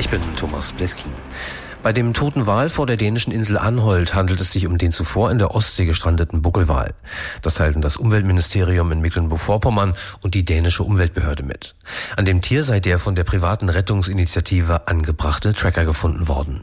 Ich bin Thomas Bleskin. Bei dem toten Wal vor der dänischen Insel Anholt handelt es sich um den zuvor in der Ostsee gestrandeten Buckelwal. Das teilten das Umweltministerium in Mecklenburg-Vorpommern und die dänische Umweltbehörde mit. An dem Tier sei der von der privaten Rettungsinitiative angebrachte Tracker gefunden worden.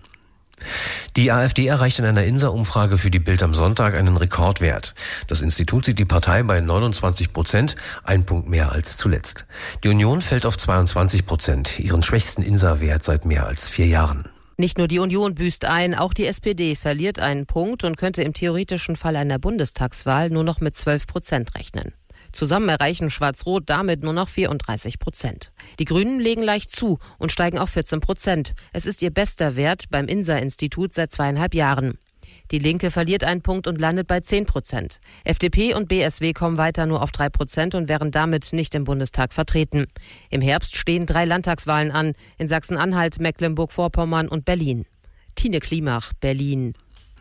Die AfD erreicht in einer INSA-Umfrage für die Bild am Sonntag einen Rekordwert. Das Institut sieht die Partei bei 29%, ein Punkt mehr als zuletzt. Die Union fällt auf 22%, ihren schwächsten INSA-Wert seit mehr als 4 Jahren. Nicht nur die Union büßt ein, auch die SPD verliert einen Punkt und könnte im theoretischen Fall einer Bundestagswahl nur noch mit 12% rechnen. Zusammen erreichen Schwarz-Rot damit nur noch 34%. Die Grünen legen leicht zu und steigen auf 14%. Es ist ihr bester Wert beim INSA-Institut seit 2,5 Jahren. Die Linke verliert einen Punkt und landet bei 10%. FDP und BSW kommen weiter nur auf 3% und wären damit nicht im Bundestag vertreten. Im Herbst stehen 3 Landtagswahlen an, in Sachsen-Anhalt, Mecklenburg-Vorpommern und Berlin. Tine Klimach, Berlin.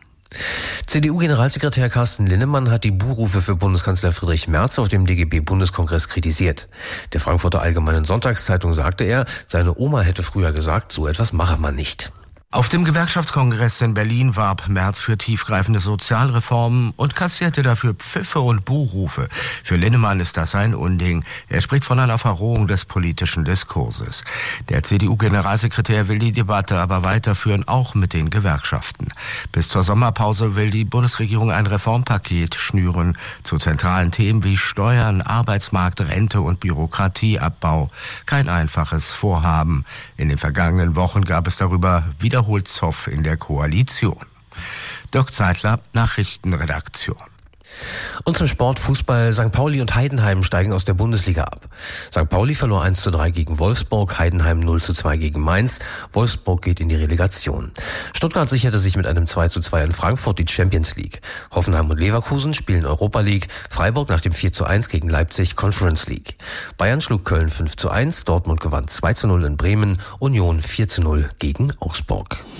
CDU-Generalsekretär Carsten Linnemann hat die Buhrufe für Bundeskanzler Friedrich Merz auf dem DGB-Bundeskongress kritisiert. Der Frankfurter Allgemeinen Sonntagszeitung sagte er, seine Oma hätte früher gesagt, so etwas mache man nicht. Auf dem Gewerkschaftskongress in Berlin warb Merz für tiefgreifende Sozialreformen und kassierte dafür Pfiffe und Buhrufe. Für Linnemann ist das ein Unding. Er spricht von einer Verrohung des politischen Diskurses. Der CDU-Generalsekretär will die Debatte aber weiterführen, auch mit den Gewerkschaften. Bis zur Sommerpause will die Bundesregierung ein Reformpaket schnüren zu zentralen Themen wie Steuern, Arbeitsmarkt, Rente und Bürokratieabbau. Kein einfaches Vorhaben. In den vergangenen Wochen gab es darüber wiederholt Zoff in der Koalition. Dirk Zeitler, Nachrichtenredaktion. Und zum Sport Fußball. St. Pauli und Heidenheim steigen aus der Bundesliga ab. St. Pauli verlor 1:3 gegen Wolfsburg, Heidenheim 0:2 gegen Mainz. Wolfsburg geht in die Relegation. Stuttgart sicherte sich mit einem 2:2 in Frankfurt die Champions League. Hoffenheim und Leverkusen spielen Europa League. Freiburg nach dem 4:1 gegen Leipzig Conference League. Bayern schlug Köln 5:1, Dortmund gewann 2:0 in Bremen, Union 4:0 gegen Augsburg.